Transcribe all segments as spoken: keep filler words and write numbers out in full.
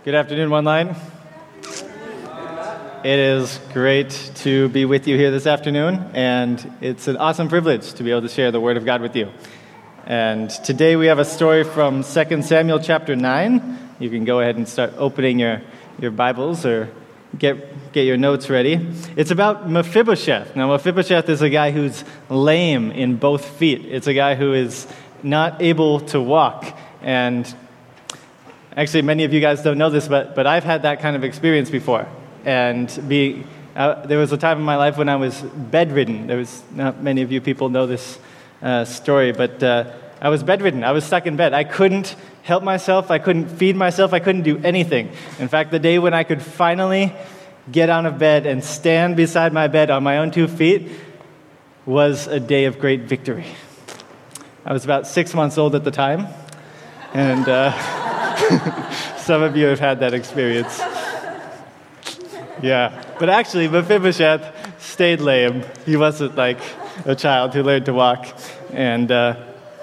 Good afternoon, One Line. It is great to be with you here this afternoon, and it's an awesome privilege to be able to share the Word of God with you. And today we have a story from Second Samuel chapter nine. You can go ahead and start opening your, your Bibles or get get your notes ready. It's about Mephibosheth. Now, Mephibosheth is a guy who's lame in both feet. It's a guy who is not able to walk. And actually, many of you guys don't know this, but but I've had that kind of experience before. And be uh, there was a time in my life when I was bedridden. There was not many of you people know this uh, story, but uh, I was bedridden. I was stuck in bed. I couldn't help myself. I couldn't feed myself. I couldn't do anything. In fact, the day when I could finally get out of bed and stand beside my bed on my own two feet was a day of great victory. I was about six months old at the time, and uh, some of you have had that experience. Yeah, but actually, Mephibosheth stayed lame. He wasn't like a child who learned to walk, and uh,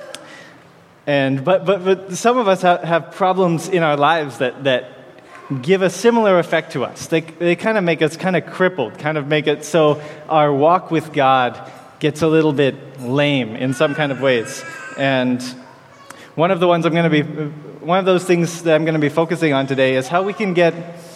and but but but some of us have, have problems in our lives that that give a similar effect to us. They they kind of make us kind of crippled, kind of make it so our walk with God gets a little bit lame in some kind of ways. And one of the ones I'm going to be, one of those things that I'm going to be focusing on today is how we can get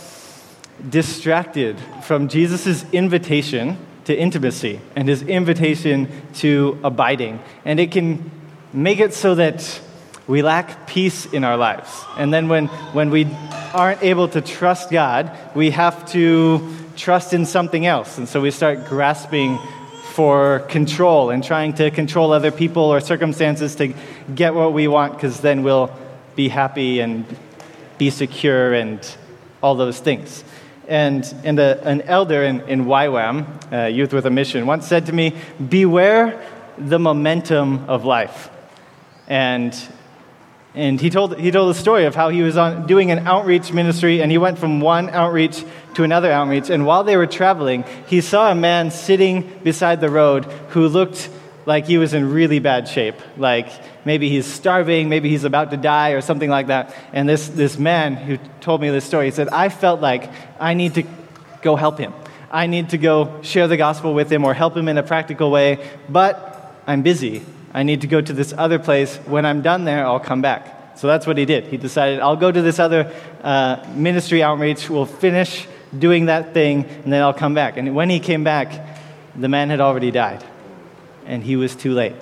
distracted from Jesus' invitation to intimacy and his invitation to abiding. And it can make it so that we lack peace in our lives. And then when, when we aren't able to trust God, we have to trust in something else. And so we start grasping for control and trying to control other people or circumstances to get what we want, because then we'll be happy and be secure and all those things. And, and a, an elder in, in Y WAM, uh, Youth with a Mission, once said to me, "Beware the momentum of life." And and he told he told a story of how he was on doing an outreach ministry, and he went from one outreach to another outreach. And while they were traveling, he saw a man sitting beside the road who looked like he was in really bad shape. Like maybe he's starving, maybe he's about to die or something like that. And this, this man who told me this story, he said, "I felt like I need to go help him. I need to go share the gospel with him or help him in a practical way, but I'm busy. I need to go to this other place. When I'm done there, I'll come back." So that's what he did. He decided, I'll go to this other uh, ministry outreach, we'll finish doing that thing, and then I'll come back. And when he came back, the man had already died. And he was too late.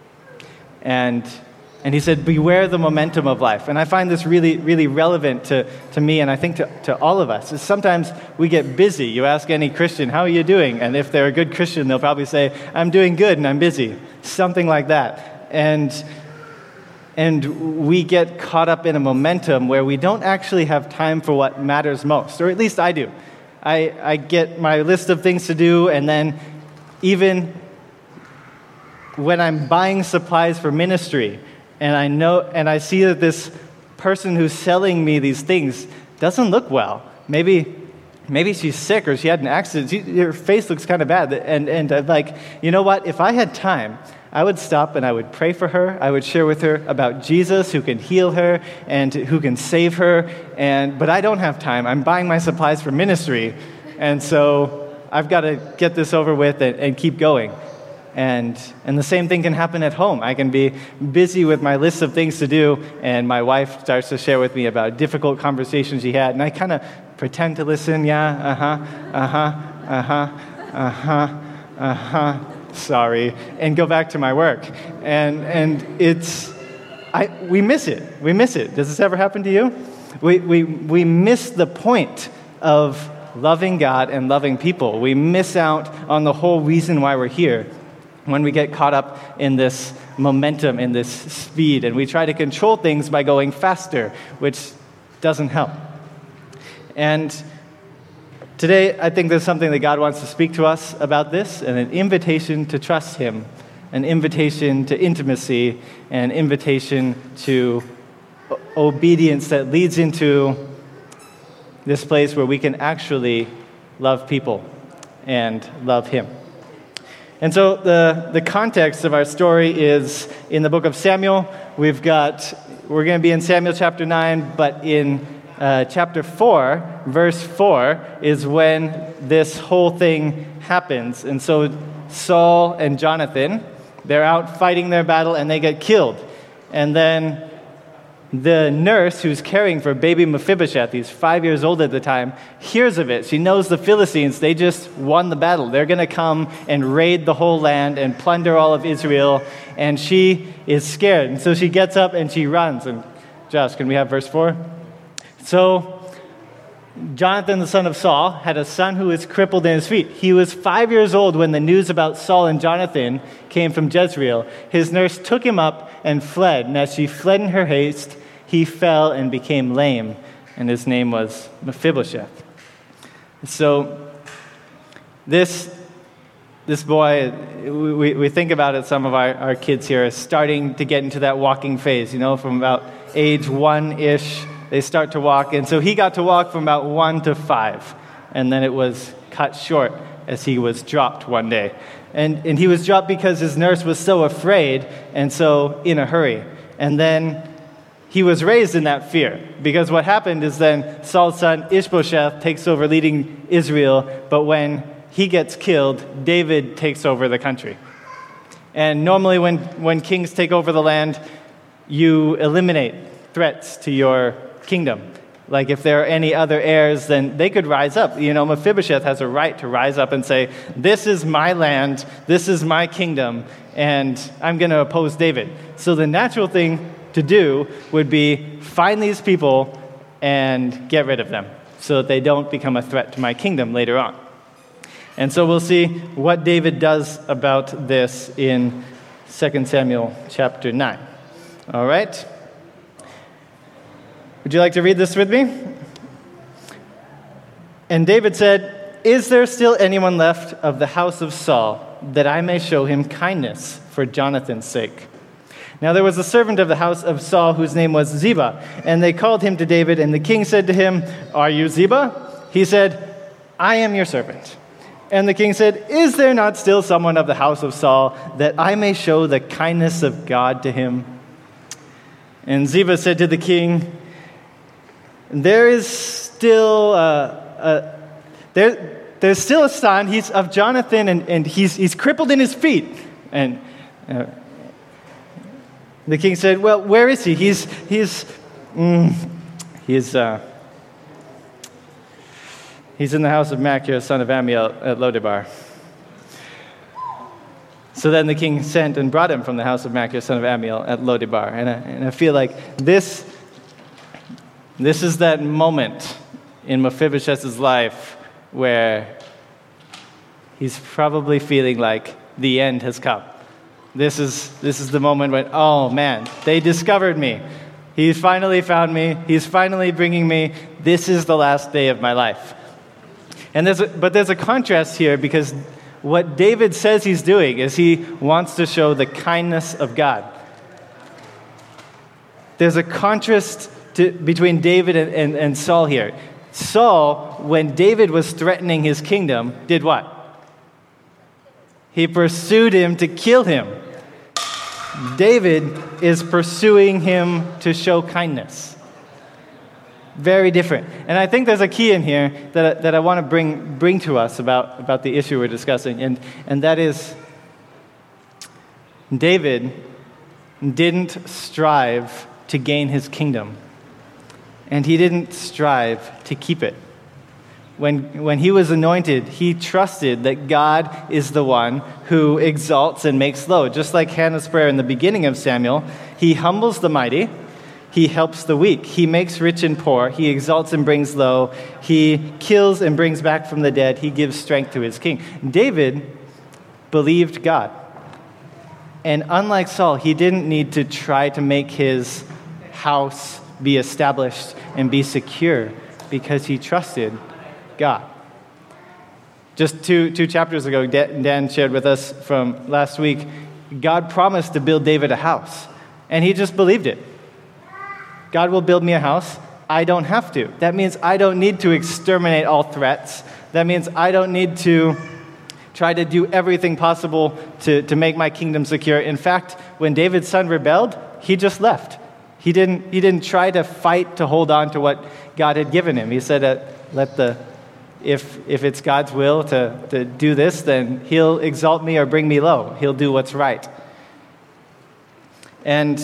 And and he said, beware the momentum of life. And I find this really, really relevant to, to me, and I think to, to all of us. Is sometimes we get busy. You ask any Christian, how are you doing? And if they're a good Christian, they'll probably say, I'm doing good and I'm busy. Something like that. And and we get caught up in a momentum where we don't actually have time for what matters most. Or at least I do. I, I get my list of things to do, and then even when I'm buying supplies for ministry, and I know, and I see that this person who's selling me these things doesn't look well. Maybe, maybe she's sick or she had an accident. She, her face looks kind of bad, and and I'm like, you know what? If I had time, I would stop and I would pray for her. I would share with her about Jesus, who can heal her and who can save her. And but I don't have time. I'm buying my supplies for ministry, and so I've got to get this over with and, and keep going. And and the same thing can happen at home. I can be busy with my list of things to do, and my wife starts to share with me about difficult conversations she had, and I kind of pretend to listen. Yeah, uh-huh, uh-huh, uh-huh, uh-huh, uh-huh, sorry, and go back to my work. And and it's, I we miss it. We miss it. Does this ever happen to you? We we we miss the point of loving God and loving people. We miss out on the whole reason why we're here when we get caught up in this momentum, in this speed, and we try to control things by going faster, which doesn't help. And today, I think there's something that God wants to speak to us about this, and an invitation to trust him, an invitation to intimacy, and an invitation to obedience that leads into this place where we can actually love people and love him. And so the, the context of our story is in the book of Samuel. We've got, we're going to be in Samuel chapter nine, but in uh, chapter four, verse four, is when this whole thing happens. And so Saul and Jonathan, they're out fighting their battle and they get killed. And then the nurse who's caring for baby Mephibosheth, he's five years old at the time, hears of it. She knows the Philistines, they just won the battle. They're going to come and raid the whole land and plunder all of Israel. And she is scared. And so she gets up and she runs. And Josh, can we have verse four? So Jonathan, the son of Saul, had a son who was crippled in his feet. He was five years old when the news about Saul and Jonathan came from Jezreel. His nurse took him up and fled, and as she fled in her haste, he fell and became lame, and his name was Mephibosheth. So this this boy, we, we think about it, some of our, our kids here are starting to get into that walking phase, you know, from about age one-ish. They start to walk, and so he got to walk from about one to five, and then it was cut short as he was dropped one day. And, and he was dropped because his nurse was so afraid and so in a hurry. And then he was raised in that fear, because what happened is then Saul's son Ishbosheth takes over leading Israel, but when he gets killed, David takes over the country. And normally when, when kings take over the land, you eliminate threats to your kingdom. Like if there are any other heirs, then they could rise up. You know, Mephibosheth has a right to rise up and say, this is my land, this is my kingdom, and I'm going to oppose David. So the natural thing to do would be find these people and get rid of them so that they don't become a threat to my kingdom later on. And so we'll see what David does about this in Second Samuel chapter nine. All right? Would you like to read this with me? And David said, "Is there still anyone left of the house of Saul, that I may show him kindness for Jonathan's sake?" Now there was a servant of the house of Saul whose name was Ziba, and they called him to David, and the king said to him, "Are you Ziba?" He said, "I am your servant." And the king said, "Is there not still someone of the house of Saul, that I may show the kindness of God to him?" And Ziba said to the king, There is still uh, uh, there. There's still a son. He's of Jonathan, and, and he's he's crippled in his feet. And uh, the king said, "Well, where is he? He's he's mm, he's uh, he's in the house of Machir, son of Ammiel, at Lodebar." So then the king sent and brought him from the house of Machir, son of Ammiel, at Lodebar. And I, and I feel like this. This is that moment in Mephibosheth's life where he's probably feeling like the end has come. This is this is the moment when, oh man, they discovered me. He's finally found me. He's finally bringing me. This is the last day of my life. And there's a, but there's a contrast here, because what David says he's doing is he wants to show the kindness of God. There's a contrast To, between David and, and, and Saul here. Saul, when David was threatening his kingdom, did what? He pursued him to kill him. David is pursuing him to show kindness. Very different. And I think there's a key in here that, that I want to bring bring to us about, about the issue we're discussing, and, and that is David didn't strive to gain his kingdom. And he didn't strive to keep it. When, when he was anointed, he trusted that God is the one who exalts and makes low. Just like Hannah's prayer in the beginning of Samuel, he humbles the mighty, he helps the weak, he makes rich and poor, he exalts and brings low, he kills and brings back from the dead, he gives strength to his king. David believed God. And unlike Saul, he didn't need to try to make his house be established and be secure, because he trusted God. Just two two chapters ago, Dan shared with us from last week, God promised to build David a house, and he just believed it. God will build me a house. I don't have to. That means I don't need to exterminate all threats. That means I don't need to try to do everything possible to, to make my kingdom secure. In fact, when David's son rebelled, he just left. He didn't, he didn't try to fight to hold on to what God had given him. He said, uh, let the, if, if it's God's will to, to do this, then he'll exalt me or bring me low. He'll do what's right. And,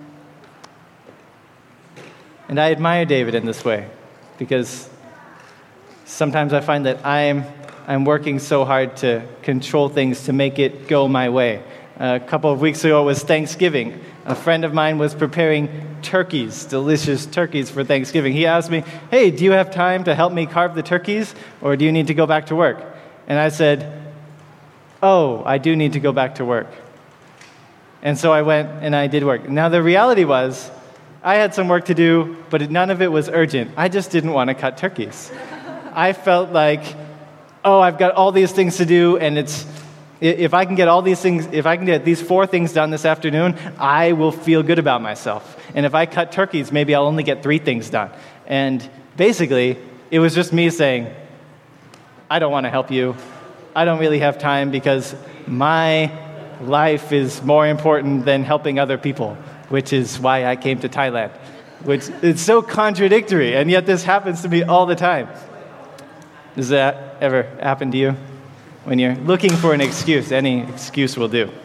and I admire David in this way, because sometimes I find that I'm, I'm working so hard to control things, to make it go my way. A couple of weeks ago, it was Thanksgiving. A friend of mine was preparing turkeys, delicious turkeys for Thanksgiving. He asked me, hey, do you have time to help me carve the turkeys, or do you need to go back to work? And I said, oh, I do need to go back to work. And so I went and I did work. Now, the reality was, I had some work to do, but none of it was urgent. I just didn't want to cut turkeys. I felt like, oh, I've got all these things to do, and it's if I can get all these things, if I can get these four things done this afternoon, I will feel good about myself. And if I cut turkeys, maybe I'll only get three things done. And basically, it was just me saying, I don't want to help you. I don't really have time because my life is more important than helping other people, which is why I came to Thailand. Which is so contradictory, and yet this happens to me all the time. Does that ever happen to you? When you're looking for an excuse, any excuse will do.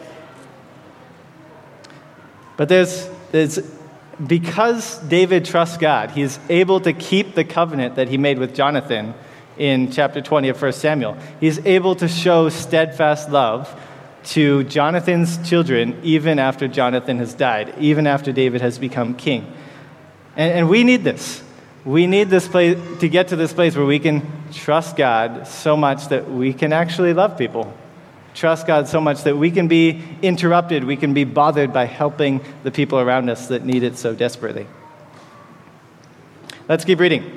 But there's, there's, because David trusts God, he's able to keep the covenant that he made with Jonathan in chapter twenty of First Samuel. He's able to show steadfast love to Jonathan's children even after Jonathan has died, even after David has become king. And, and we need this. We need this place to get to this place where we can trust God so much that we can actually love people. Trust God so much that we can be interrupted, we can be bothered by helping the people around us that need it so desperately. Let's keep reading.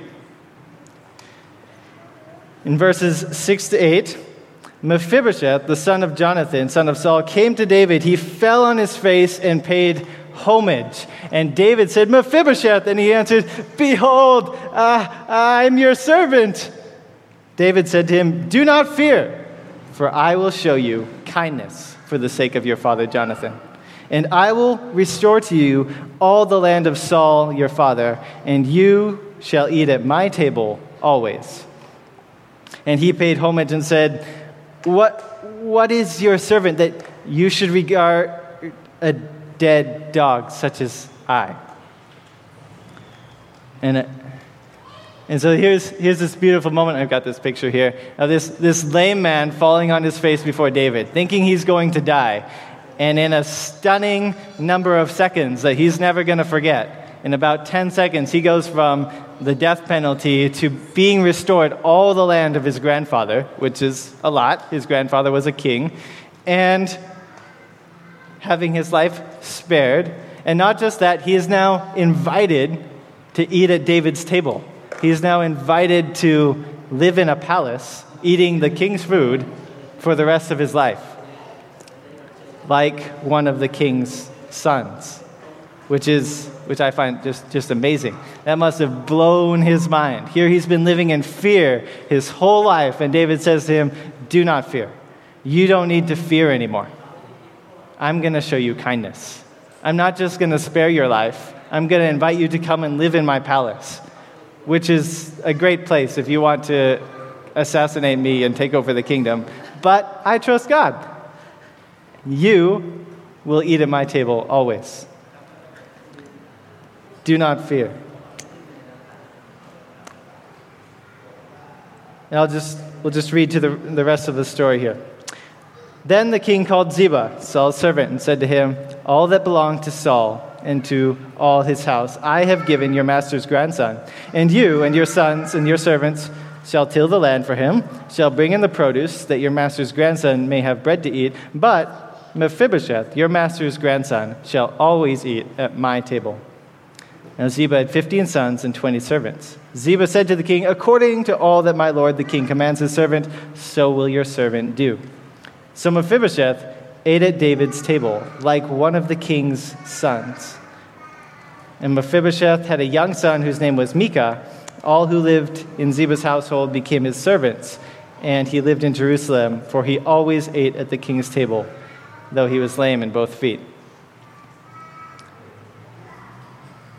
In verses six to eight, Mephibosheth, the son of Jonathan, son of Saul, came to David. He fell on his face and paid homage. And David said, Mephibosheth, and he answered, behold, uh, I'm your servant. David said to him, do not fear, for I will show you kindness for the sake of your father Jonathan. And I will restore to you all the land of Saul your father, and you shall eat at my table always. And he paid homage and said, What, what is your servant that you should regard a dead dog such as I? And, uh, and so here's, here's this beautiful moment. I've got this picture here of this, this lame man falling on his face before David, thinking he's going to die. And in a stunning number of seconds that he's never going to forget, in about ten seconds, he goes from the death penalty to being restored all the land of his grandfather, which is a lot. His grandfather was a king. And having his life spared. And not just that, he is now invited to eat at David's table. He is now invited to live in a palace, eating the king's food for the rest of his life, like one of the king's sons, which is which I find just, just amazing. That must have blown his mind. Here he's been living in fear his whole life, and David says to him, do not fear. You don't need to fear anymore. I'm going to show you kindness. I'm not just going to spare your life. I'm going to invite you to come and live in my palace, which is a great place if you want to assassinate me and take over the kingdom. But I trust God. You will eat at my table always. Do not fear. And I'll just, we'll just read to the, the rest of the story here. Then the king called Ziba, Saul's servant, and said to him, all that belonged to Saul and to all his house I have given your master's grandson. And you and your sons and your servants shall till the land for him, shall bring in the produce, that your master's grandson may have bread to eat. But Mephibosheth, your master's grandson, shall always eat at my table. Now Ziba had fifteen sons and twenty servants. Ziba said to the king, according to all that my lord the king commands his servant, so will your servant do. So Mephibosheth ate at David's table, like one of the king's sons. And Mephibosheth had a young son whose name was Micah. All who lived in Ziba's household became his servants, and he lived in Jerusalem, for he always ate at the king's table, though he was lame in both feet.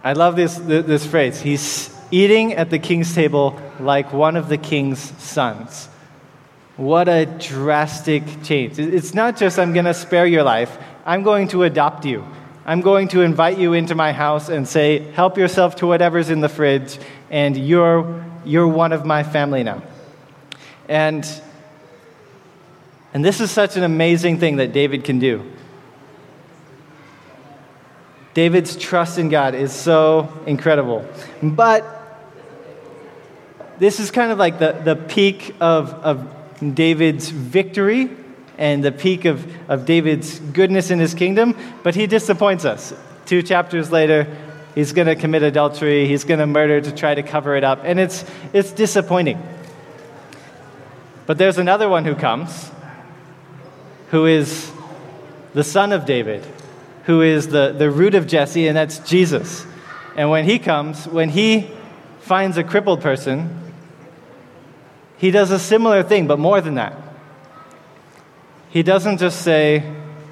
I love this, this phrase. He's eating at the king's table like one of the king's sons. What a drastic change. It's not just, I'm going to spare your life. I'm going to adopt you. I'm going to invite you into my house and say, help yourself to whatever's in the fridge, and you're, you're one of my family now. And, and this is such an amazing thing that David can do. David's trust in God is so incredible. But this is kind of like the, the peak of, of David's victory and the peak of, of David's goodness in his kingdom, but he disappoints us. Two chapters later, he's going to commit adultery, he's going to murder to try to cover it up, and it's it's disappointing. But there's another one who comes, who is the son of David, who is the, the root of Jesse, and that's Jesus. And when he comes, when he finds a crippled person, he does a similar thing, but more than that. He doesn't just say,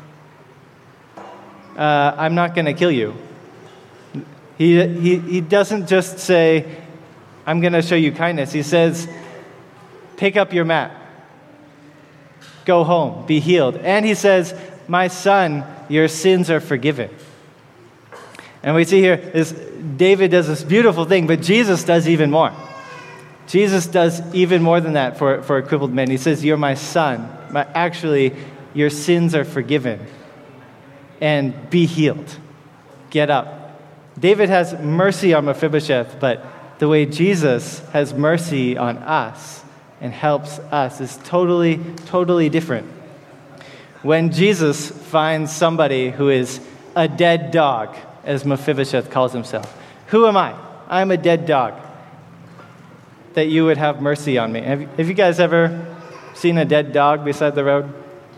uh, I'm not going to kill you. He, he, he doesn't just say, I'm going to show you kindness. He says, pick up your mat. Go home. Be healed. And he says, my son, your sins are forgiven. And we see here, this, David does this beautiful thing, but Jesus does even more. Jesus does even more than that for, for a crippled man. He says, you're my son. My, actually, your sins are forgiven. And be healed. Get up. David has mercy on Mephibosheth, but the way Jesus has mercy on us and helps us is totally, totally different. When Jesus finds somebody who is a dead dog, as Mephibosheth calls himself, who am I? I'm a dead dog. That you would have mercy on me. Have, have you guys ever seen a dead dog beside the road?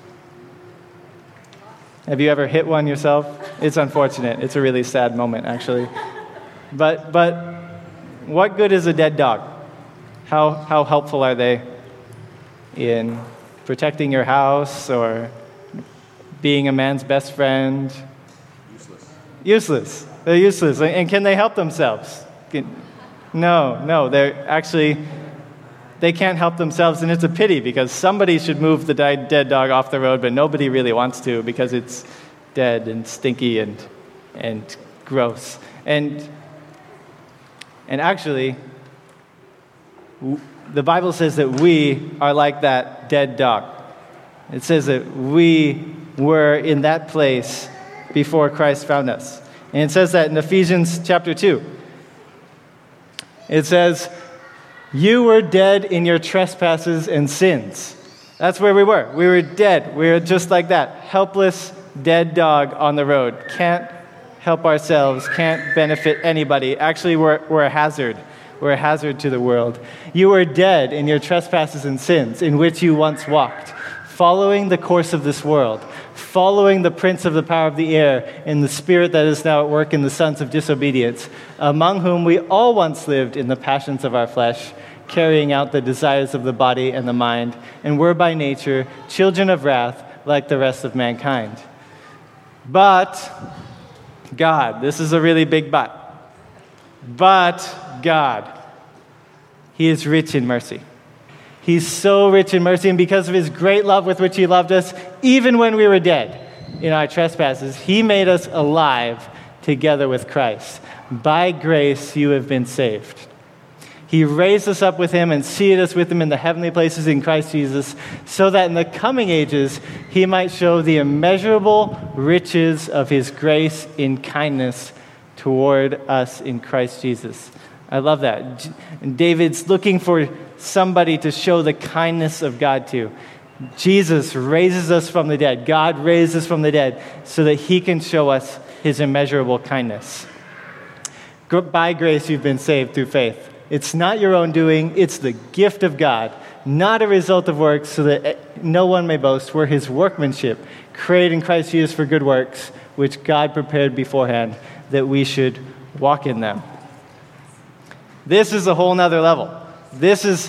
Have you ever hit one yourself? It's unfortunate. It's a really sad moment, actually. But but what good is a dead dog? How how helpful are they in protecting your house or being a man's best friend? Useless. Useless. They're useless. And can they help themselves? Can, no, no. They're actually, they can't help themselves, and it's a pity because somebody should move the dead dog off the road, but nobody really wants to because it's dead and stinky and and gross. And and actually, w- the Bible says that we are like that dead dog. It says that we were in that place before Christ found us. And it says that in Ephesians chapter two. It says, you were dead in your trespasses and sins. That's where we were. We were dead. We were just like that. Helpless, dead dog on the road. Can't help ourselves. Can't benefit anybody. Actually, we're, we're a hazard. We're a hazard to the world. You were dead in your trespasses and sins in which you once walked, following the course of this world, following the prince of the power of the air and the spirit that is now at work in the sons of disobedience, among whom we all once lived in the passions of our flesh, carrying out the desires of the body and the mind, and were by nature children of wrath like the rest of mankind. But God, this is a really big but, but God, He is rich in mercy. He's so rich in mercy, and because of His great love with which He loved us, even when we were dead in our trespasses, He made us alive together with Christ. By grace you have been saved. He raised us up with Him and seated us with Him in the heavenly places in Christ Jesus, so that in the coming ages He might show the immeasurable riches of His grace in kindness toward us in Christ Jesus. I love that. David's looking for somebody to show the kindness of God to. Jesus raises us from the dead. God raised us from the dead so that He can show us His immeasurable kindness. By grace you've been saved through faith. It's not your own doing. It's the gift of God, not a result of works, so that no one may boast. We're His workmanship, created in Christ Jesus for good works, which God prepared beforehand that we should walk in them. This is a whole nother level. This is,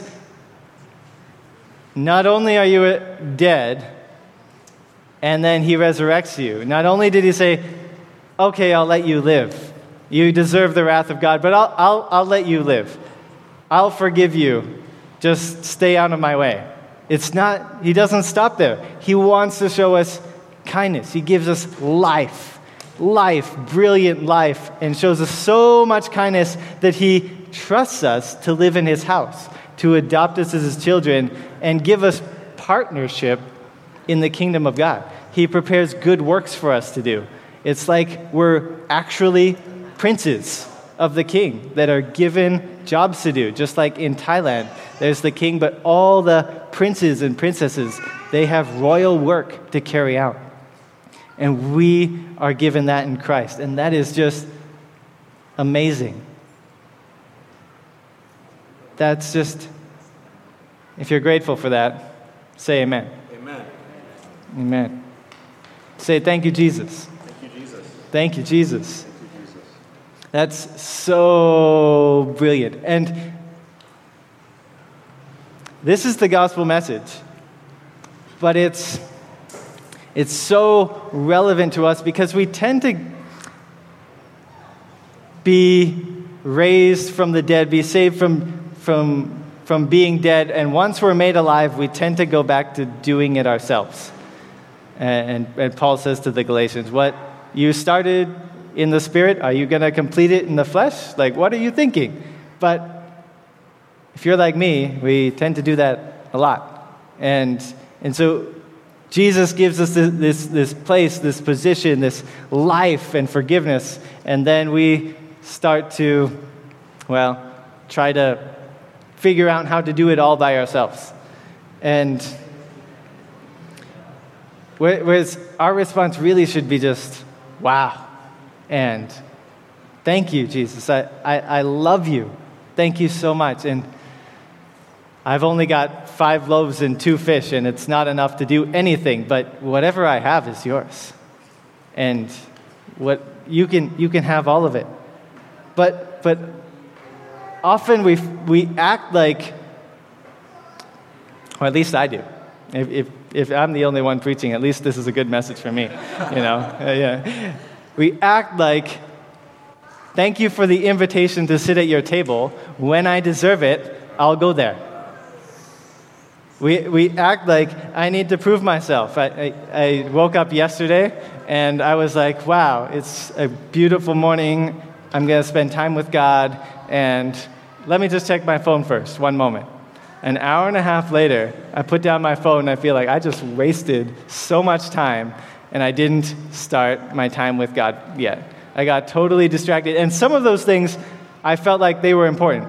not only are you dead, and then He resurrects you. Not only did He say, okay, I'll let you live. You deserve the wrath of God, but I'll, I'll, I'll let you live. I'll forgive you. Just stay out of my way. It's not, he doesn't stop there. He wants to show us kindness. He gives us life, life, brilliant life, and shows us so much kindness that he trusts us to live in his house, to adopt us as his children, and give us partnership in the kingdom of God. He prepares good works for us to do. It's like we're actually princes of the king that are given jobs to do. Just like in Thailand, there's the king, but all the princes and princesses, they have royal work to carry out. And we are given that in Christ. And that is just amazing. That's just, if you're grateful for that, say amen. Amen. Amen. Say thank you, Jesus. Thank you, Jesus. Thank you, Jesus. Thank you, Jesus. That's so brilliant. And this is the gospel message. But it's it's so relevant to us because we tend to be raised from the dead, be saved from from from being dead, and once we're made alive, we tend to go back to doing it ourselves. And, and, and Paul says to the Galatians, what you started in the Spirit, are you going to complete it in the flesh? Like, what are you thinking? But if you're like me, we tend to do that a lot. And and so Jesus gives us this, this, this place, this position, this life and forgiveness, and then we start to, well, try to figure out how to do it all by ourselves. And whereas our response really should be just, wow, and thank you, Jesus. I, I, I love you. Thank you so much. And I've only got five loaves and two fish, and it's not enough to do anything, but whatever I have is yours. And what you can you can have all of it. But but often we we act like, or at least I do. If, if if I'm the only one preaching, at least this is a good message for me. You know, uh, yeah. We act like, thank you for the invitation to sit at your table. When I deserve it, I'll go there. We we act like I need to prove myself. I, I, I woke up yesterday and I was like, wow, it's a beautiful morning. I'm going to spend time with God, and let me just check my phone first, one moment. An hour and a half later, I put down my phone and I feel like I just wasted so much time and I didn't start my time with God yet. I got totally distracted. And some of those things, I felt like they were important.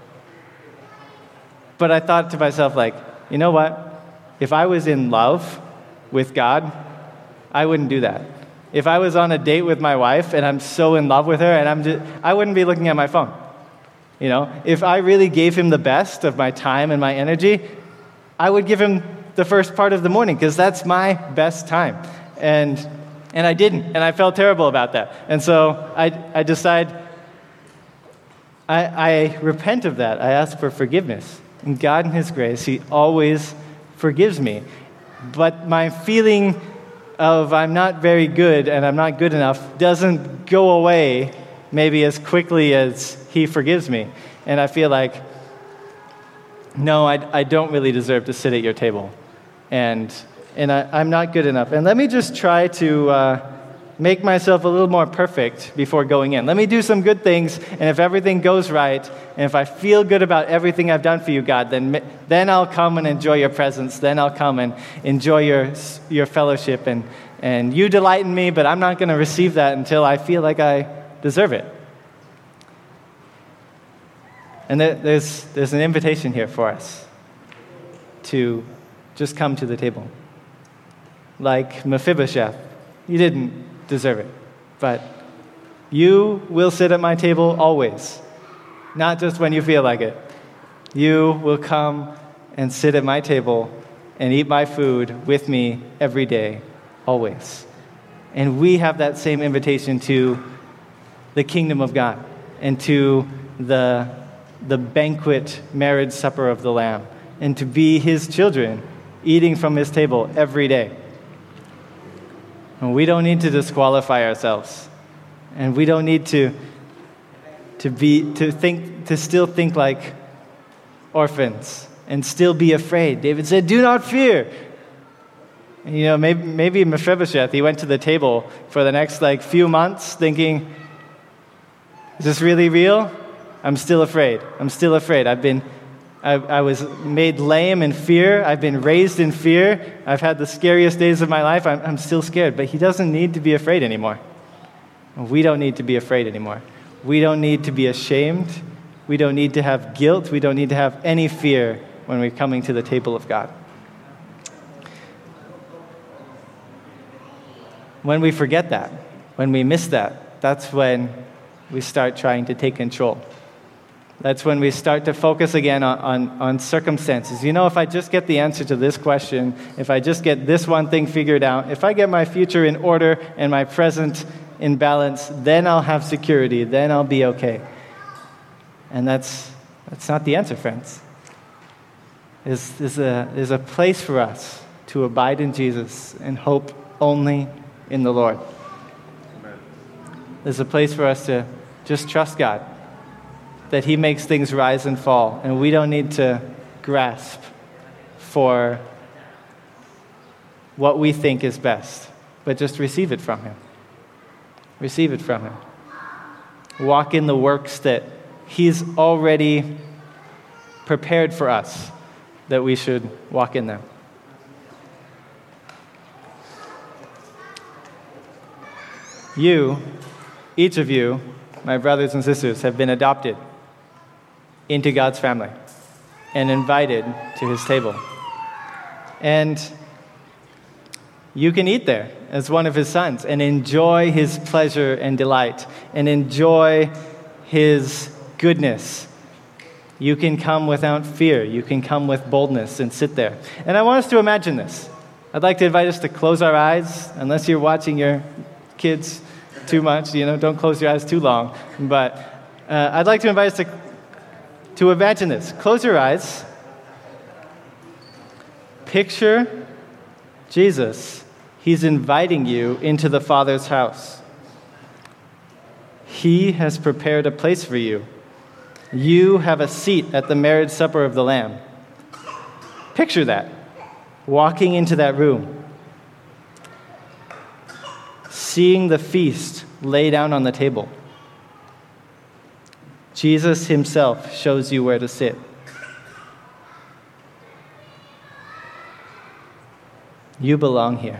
But I thought to myself, like, you know what? If I was in love with God, I wouldn't do that. If I was on a date with my wife and I'm so in love with her, and I'm just, I wouldn't be looking at my phone. You know, if I really gave him the best of my time and my energy, I would give him the first part of the morning because that's my best time. And and I didn't, and I felt terrible about that. And so I I decide, I, I repent of that. I ask for forgiveness. And God in his grace, he always forgives me. But my feeling of I'm not very good and I'm not good enough doesn't go away maybe as quickly as he forgives me. And I feel like, no, I, I don't really deserve to sit at your table. And and I, I'm not good enough. And let me just try to uh, make myself a little more perfect before going in. Let me do some good things, and if everything goes right, and if I feel good about everything I've done for you, God, then then I'll come and enjoy your presence. Then I'll come and enjoy your your fellowship. And, and you delight in me, but I'm not going to receive that until I feel like I deserve it. And there's there's an invitation here for us to just come to the table. Like Mephibosheth, you didn't deserve it, but you will sit at my table always, not just when you feel like it. You will come and sit at my table and eat my food with me every day, always. And we have that same invitation to the kingdom of God and to the the banquet marriage supper of the Lamb, and to be his children, eating from his table every day. And we don't need to disqualify ourselves, and we don't need to to be to think to still think like orphans and still be afraid. David said, "Do not fear." And, you know, maybe maybe Mephibosheth, he went to the table for the next like few months thinking, "Is this really real? I'm still afraid. I'm still afraid. I've been I, I was made lame in fear. I've been raised in fear. I've had the scariest days of my life. I'm, I'm still scared." But he doesn't need to be afraid anymore. We don't need to be afraid anymore. We don't need to be ashamed. We don't need to have guilt. We don't need to have any fear when we're coming to the table of God. When we forget that, when we miss that, that's when we start trying to take control. That's when we start to focus again on, on, on circumstances. You know, if I just get the answer to this question, if I just get this one thing figured out, if I get my future in order and my present in balance, then I'll have security, then I'll be okay. And that's that's not the answer, friends. There's, there's, a, there's a place for us to abide in Jesus and hope only in the Lord. Amen. There's a place for us to just trust God, that He makes things rise and fall, and we don't need to grasp for what we think is best, but just receive it from Him. Receive it from Him. Walk in the works that He's already prepared for us, that we should walk in them. You, each of you, my brothers and sisters, have been adopted into God's family and invited to His table. And you can eat there as one of His sons and enjoy His pleasure and delight and enjoy His goodness. You can come without fear. You can come with boldness and sit there. And I want us to imagine this. I'd like to invite us to close our eyes, unless you're watching your kids too much. You know, don't close your eyes too long. But uh, I'd like to invite us to, to imagine this. Close your eyes. Picture Jesus. He's inviting you into the Father's house. He has prepared a place for you. You have a seat at the marriage supper of the Lamb. Picture that. Walking into that room. Seeing the feast lay down on the table. Jesus Himself shows you where to sit. You belong here.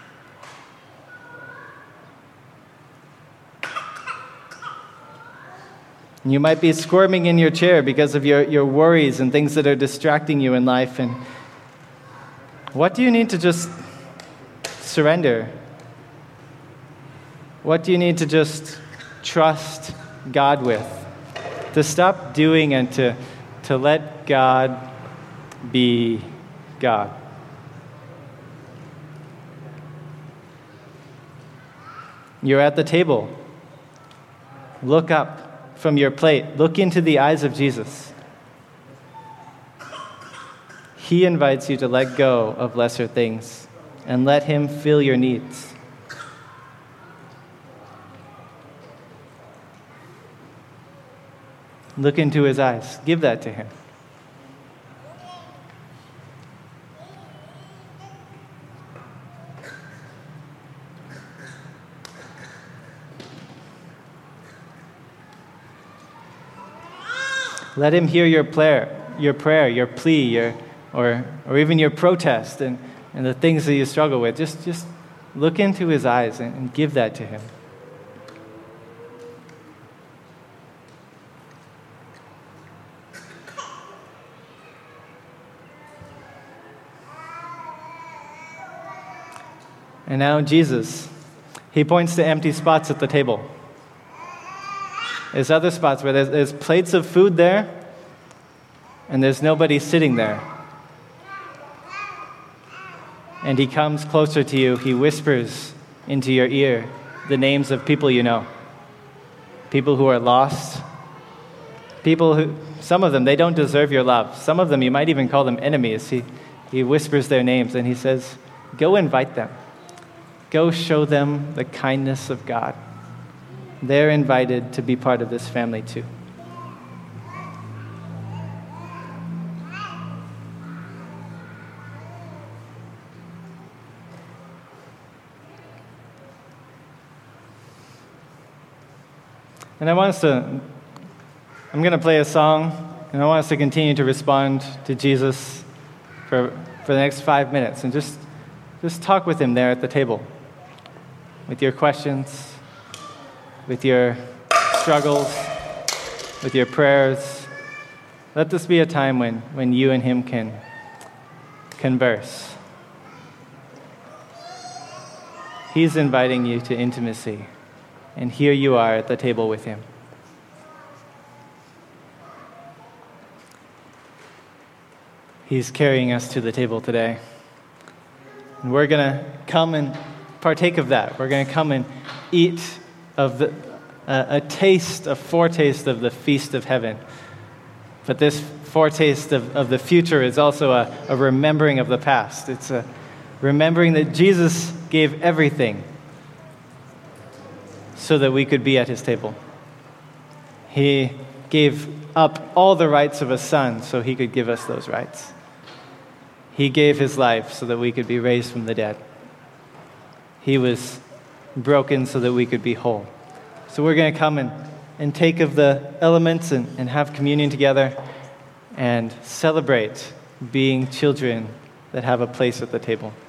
You might be squirming in your chair because of your, your worries and things that are distracting you in life. And what do you need to just surrender? What do you need to just trust God with? To stop doing and to, to let God be God. You're at the table. Look up from your plate. Look into the eyes of Jesus. He invites you to let go of lesser things and let Him fill your needs. Look into His eyes. Give that to Him. Let Him hear your prayer, your prayer, your plea, your, or, or even your protest and, and the things that you struggle with. Just, just look into His eyes and, and give that to Him. And now Jesus, He points to empty spots at the table. There's other spots where there's, there's plates of food there, and there's nobody sitting there. And He comes closer to you. He whispers into your ear the names of people you know. People who are lost. People who, some of them, they don't deserve your love. Some of them, you might even call them enemies. He, he whispers their names, and He says, go invite them. Go show them the kindness of God. they're invited to be part of this family too. And I want us to, I'm going to play a song, and I want us to continue to respond to Jesus for, for the next five minutes, and just, just talk with him there at the table, with your questions, with your struggles, with your prayers. Let this be a time when, when you and him can converse. He's inviting you to intimacy. And here you are at the table with him. He's carrying us to the table today. And we're going to come and partake of that. We're going to come and eat of the, uh, a taste, a foretaste of the feast of heaven. But this foretaste of, of the future is also a, a remembering of the past. It's a remembering that Jesus gave everything so that we could be at his table. He gave up all the rights of a son so he could give us those rights. He gave his life so that we could be raised from the dead. He was broken so that we could be whole. So we're going to come and, and take of the elements and, and have communion together and celebrate being children that have a place at the table.